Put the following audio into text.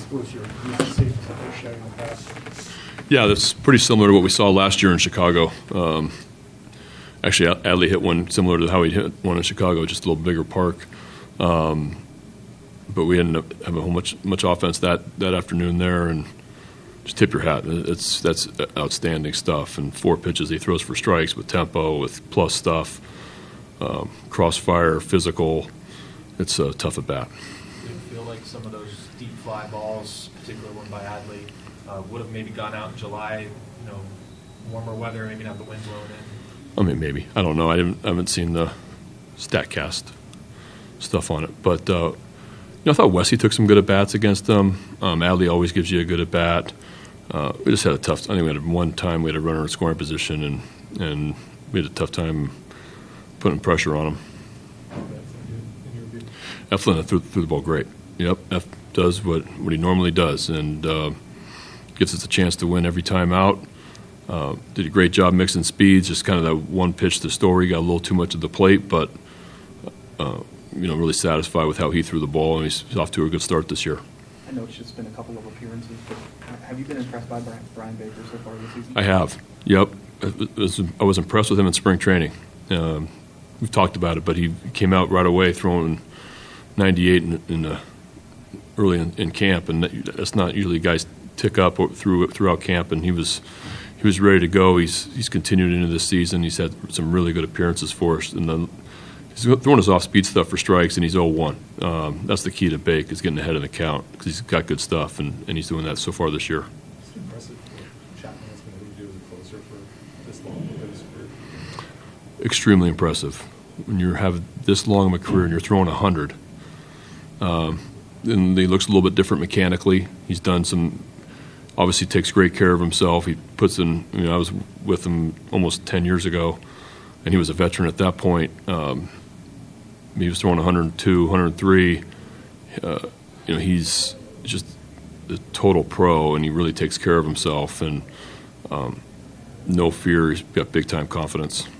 What was your safety that showing in the past? Yeah, that's pretty similar to what we saw last year in Chicago. Actually, Adley hit one similar to how he hit one in Chicago, just a little bigger park. But we ended up having much offense that afternoon there, and just tip your hat. That's outstanding stuff. And 4 pitches he throws for strikes with tempo, with plus stuff, crossfire, physical. It's a tough at bat. Do you feel like some of those deep fly balls, particularly one by Adley, would have maybe gone out in July, warmer weather, maybe not the wind blowing in? I mean, maybe. I don't know. I haven't seen the StatCast stuff on it. But, I thought Wesley took some good at-bats against them. Adley always gives you a good at-bat. We just had a tough – I think we had one time we had a runner in scoring position, and we had a tough time putting pressure on him. Eflin threw the ball great. Yep, F does what he normally does, and gives us a chance to win every time out. Did a great job mixing speeds, just kind of that one pitch to Story. Got a little too much at the plate, but really satisfied with how he threw the ball, and he's off to a good start this year. I know it's just been a couple of appearances, but have you been impressed by Brian Baker so far this season? I have. Yep. I was impressed with him in spring training. We've talked about it, but he came out right away throwing 98 early in camp, and that's not usually guys tick up throughout camp, and he was ready to go. He's continued into this season. He's had some really good appearances for us, and then he's throwing his off-speed stuff for strikes, and he's 0-1. That's the key to Bake, is getting ahead of the count, because he's got good stuff, and he's doing that so far this year. It's impressive for Chapman. That's been able to do as a closer for this long of his career. Extremely impressive. When you have this long of a career and you're throwing 100, and he looks a little bit different mechanically. He's done some. Obviously, takes great care of himself. He puts in. I was with him almost 10 years ago, and he was a veteran at that point. He was throwing 102, 103. He's just a total pro, and he really takes care of himself. And no fear. He's got big time confidence.